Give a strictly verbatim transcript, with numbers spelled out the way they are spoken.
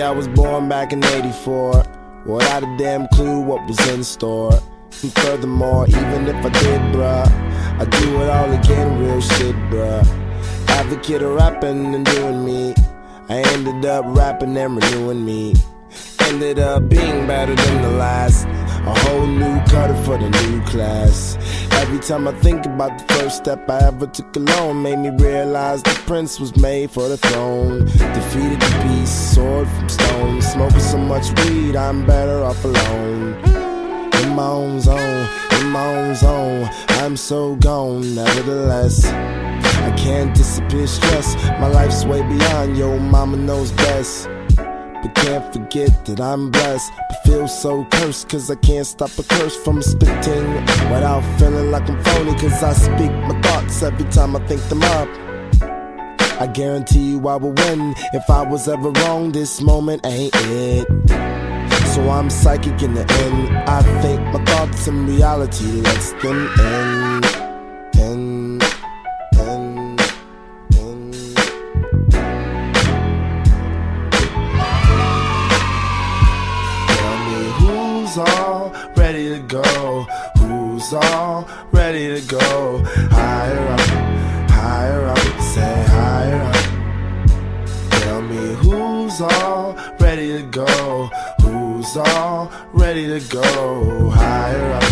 I was born back in eighty-four without a damn clue what was in store. And furthermore, even if I did, bruh, I'd do it all again, real shit, bruh. Advocate of rapping and doing me. I ended up rapping and renewing me. Ended up being better than the last. A whole new cutter for the new class. Every time I think about the first step I ever took alone, made me realize the prince was made for the throne. Defeated the beast, sword from stone. Smoking so much weed, I'm better off alone. In my own zone, in my own zone, I'm so gone, nevertheless. I can't disappear stress, my life's way beyond, yo mama knows best. But can't forget that I'm blessed, but feel so cursed, cause I can't stop a curse from spitting without feeling like I'm phony, cause I speak my thoughts every time I think them up. I guarantee you I will win. If I was ever wrong, this moment ain't it. So I'm psychic in the end. I think my thoughts and reality lets them in. In, in, in. Tell me who's all ready to go? Who's all ready to go? Higher up, higher up, say higher up. Tell me who's all ready to go? Who's all ready to go? Higher up.